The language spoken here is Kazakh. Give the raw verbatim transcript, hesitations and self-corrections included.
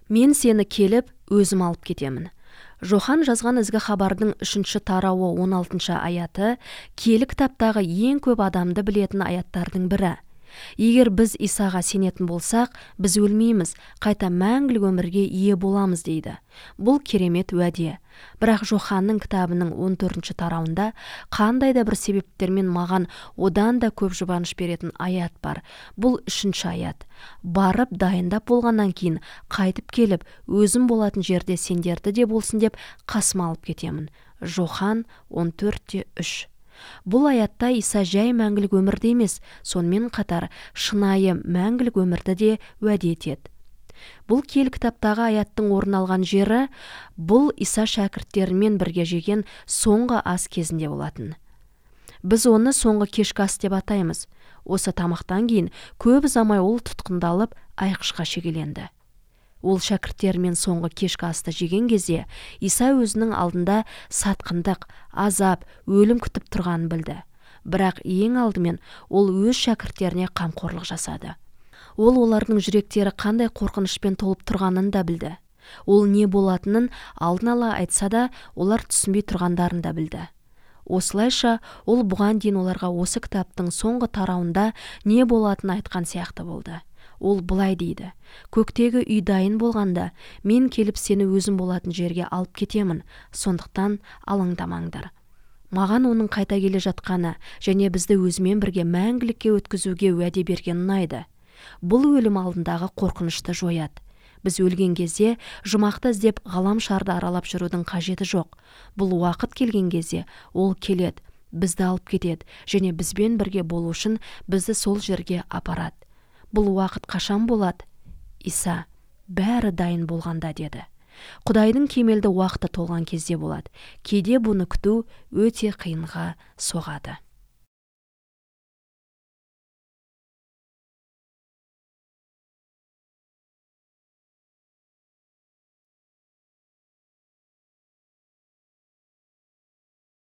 Мен сені келіп, өзім алып кетемін. Жохан жазған ізгі хабардың үшінші тарауы он алтыншы аяты киелі кітаптағы ең көп адамды білетін аяттардың бірі. Егер біз Исаға сенетін болсақ, біз өлмейміз, қайта мәңгілік өмірге ие боламыз дейді. Бұл керемет уәде. Бірақ Жоханның кітабының он төртінші тарауында қандай да бір себептермен маған одан да көп жұбаныш беретін аят бар. Бұл үшінші аят. Барып дайындап болғаннан кейін қайтып келіп, өзім болатын жерде сендерді де болсын деп қасыма алып кетемін. Жохан он төртте үш. Бұл аятта Иса жай мәңгілік өмірді емес, сонымен қатар шынайы мәңгілік өмірді де уәде етеді. Бұл киелі кітаптағы аяттың орын алған жері бұл Иса шәкірттерімен бірге жеген соңғы ас кезінде болатын. Біз оны соңғы кешкі ас деп атаймыз. Осы тамақтан кейін көп ұзамай ол тұтқындалып айқышқа шегеленді. Ол шәкірттерімен соңғы кешкі асты жеген кезде Иса өзінің алдында сатқындық, азап, өлім күтіп тұрғанын білді. Бірақ ең алдымен ол өз шәкірттеріне қамқорлық жасады. Ол олардың жүректері қандай қорқынышпен толып тұрғанын да білді. Ол не болатынын алдын ала айтса да, олар түсінбей тұрғандарын да білді. Осылайша ол бұған дейін оларға осы кітаптың соңғы тарауында не болатынын айтқан сияқты болды. Ол былай дейді: көктегі үй дайын болғанда, мен келіп сені өзім болатын жерге алып кетемін, сондықтан алаңдамаңдар. Маған оның қайта келе жатқаны және бізді өзімен бірге мәңгілікке өткізуге уәде берген ұнайды. Бұл өлім алдындағы қорқынышты жояды. Біз өлген кезде жұмақты іздеп ғалам шарды аралап жүрудің қажеті жоқ. Бұл уақыт келген кезде ол келеді, бізді алып кетеді және бізбен бірге болу үшін бізді сол жерге апарады. Бұл уақыт қашан болады? Иса бәрі дайын болғанда деді. Құдайдың кемелді уақыты толған кезде болады. Кейде бұны күту өте қиынға соғады.